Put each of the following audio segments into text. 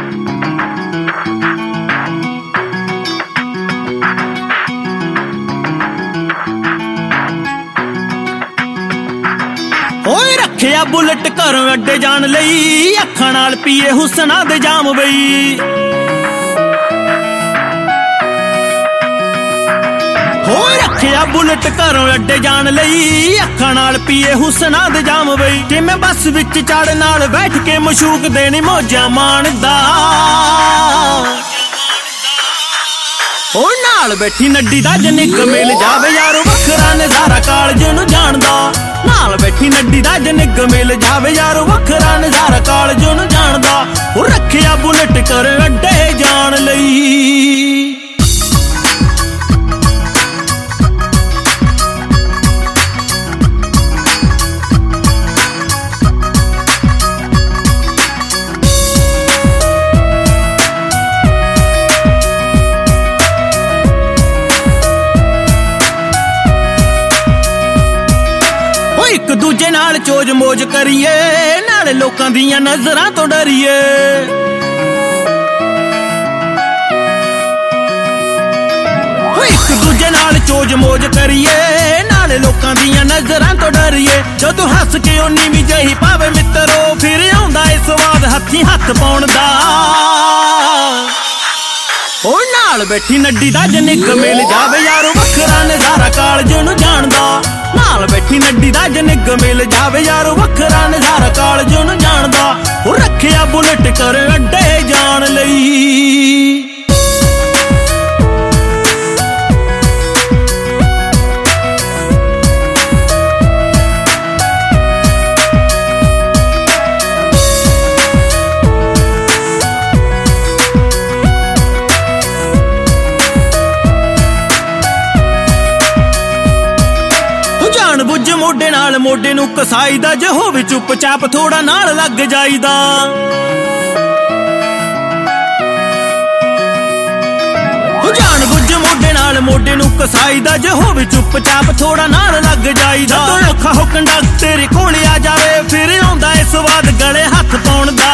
ओए रखिया बुलेट घरों अड्डे जान लई, अखां नाल पीए हुसना दे जाम बई। ओए रखिया बुलेट घरों अड्डे जान लई, अखां नाल पीए हुसना दे जाम बई। ते मैं बस विच चढ़ नाल बैठ के मशूक देनी मौजा माणदा। ओ नाल बैठी नड्डी दा जनिक मिल जावे यारो वखरा नज़ारा कालज नूं जानदा। नाल बैठी नड्डी दा जनिक मिल जावे यारो वखरा नज़ारा कालज नूं जानदा। ओ रखिया बुलेट कर अड्डे जान लई। एक दूजे नाल चोज मोज करिए, नाले लोकां दियां नज़रां तो डरिए। एक दूजे नाल चोज मोज करिए, नाले लोकां दियां नज़रां तो डरिए। जदों हस के उन्नी भी जही पावे मित्रो, फिर आउंदा ए स्वाद हत्थी हत्थ पाउण दा। ओ नाल बैठी नड्डी दा जनिक मिल जावे यारो वखरा नज़ारा कालज नूं जानदा। नाल बैठी नड्डी दा जनिक मिल जावे यारो वखरा नज़ारा कालज नूं जानदा। ओ रखिया बुलेट कर अड्डे जान लई। जान बुझ मोडे नाल मोडे नूं कसाईदा, जे होवे चुप चाप थोड़ा नाल लग जाईदा। जान बुझ मोडे नाल मोडे नूं कसाईदा, जे होवे चुप चाप थोड़ा नाल लग जाईदा। जदों औखा हो कंडक्टर तेरे कोल आ जावे, फिर आउंदा ए स्वाद गले हत्थ पाउण दा।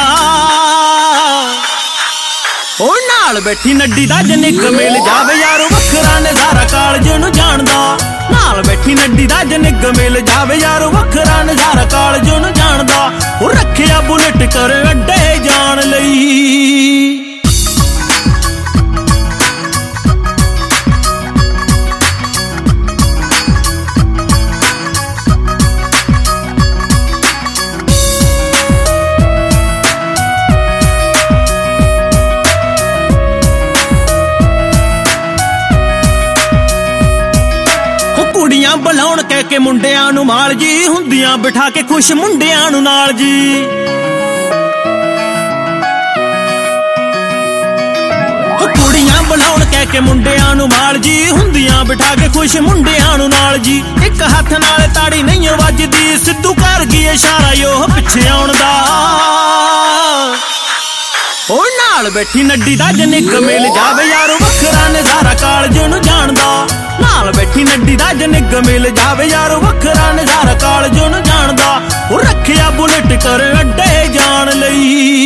ओ नाल बैठी नड्डी दा जनिक मिल जावे यारो वखरा नज़ारा कालज नूं जानदा। नाल बैठी नड्डी दा जनिक मिल जावे यारो वखरा नज़ारा कालज नूं जानदा। ओ रखिया बुलेट कर अड्डे जान लई। कुड़ियां बुलाउण कह के मुंडियां नूं माल जी, हुंदियां बिठा के खुश मुंडियां नूं नाल जी। कुड़ियां बुलाउण कह के मुंडियां नूं माल जी, हुंदियां बिठा के खुश मुंडियां नूं नाल जी। एक हत्थ नाल ताड़ी नहीं वजदी, सिद्धू कर गई इशारा यो पिछे आउण दा। ओ नाल बैठी नड्डी दा जनिक मिल जावे यारो वखरा नज़ारा कालज नूं जानदा। नाल बैठी नड्डी दा जनिक मिल जावे यारो वखरा नज़ारा कालज नूं जानदा। ओ रखिया बुलेट कर अड्डे जान लई।